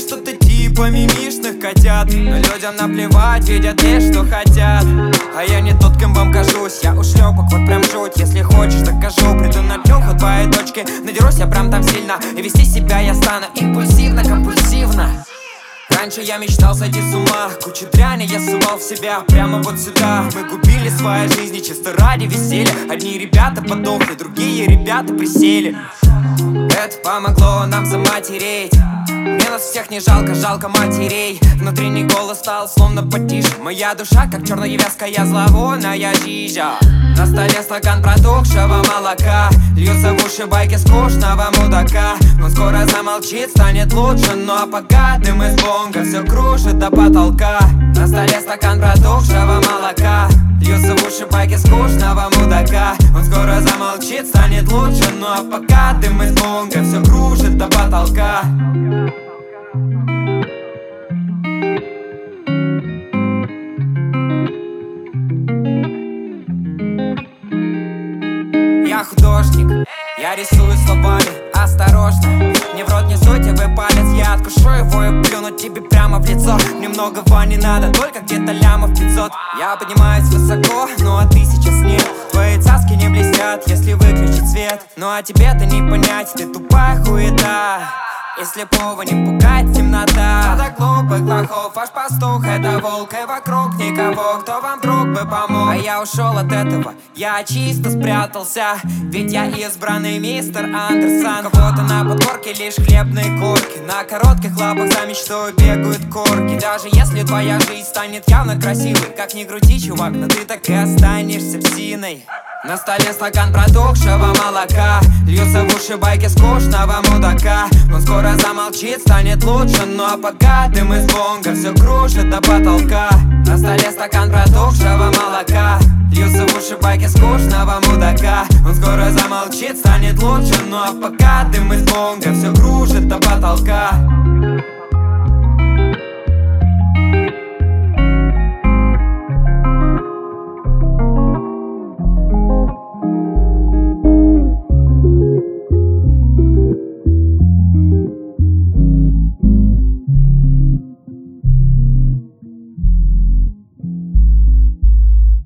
что-то типа мимишных котят, но людям наплевать, видят лишь, что хотят. А я не тот, кем вам кажусь, я ушлепок, вот прям жуть. Если хочешь, докажу, приду на трёху твоей точки. Надерусь я прям там сильно, и вести себя я стану импульсивно, компульсивно. Раньше я мечтал сойти с ума, кучу дряни я сувал в себя прямо вот сюда. Мы губили свои жизни чисто ради веселья. Одни ребята подохли, другие ребята присели. Это помогло нам заматереть. Мне нас всех не жалко, жалко матерей. Внутренний голос стал словно потише. Моя душа, как черная вязкая зловонная жижа. На столе стакан протухшего молока. Льются в уши байки скучного мудака. Он скоро замолчит, станет лучше. Ну а пока дым из бонга все кружит до потолка. На столе стакан протухшего молока. Льются в уши байки скучного мудака. Он скоро замолчит, станет лучше. Ну а пока дым из бонга все кружит до потолка. Я художник, я рисую словами, осторожно. Мне в рот не суйте вы палец, я откушу его и плюну тебе прямо в лицо. Мне многого не надо, только где-то лямов 500. Я поднимаюсь высоко, ну а ты сейчас нет. Твои цаски не блестят, если выключить свет. Ну а тебе-то не понять, ты тупая хуета. И слепого не пугает темнота. Надо глупых лохов, ваш пастух это волк. И вокруг никого, кто вам друг бы помог. А я ушел от этого, я чисто спрятался. Ведь я избранный мистер Андерсон. У кого-то на подкорке лишь хлебные корки. На коротких лапах за мечтой бегают корки. Даже если твоя жизнь станет явно красивой, как ни крути, чувак, но ты так и останешься псиной. На столе стакан протухшего молока. Льются в уши байки скучного мудака. Он скоро замолчит, станет лучше. Ну а пока дым из бонга все кружит до потолка. На столе стакан протухшего молока. Льются в уши байки скучного мудака. Он скоро замолчит, станет лучше. Ну а пока дым из бонга все кружит до потолка.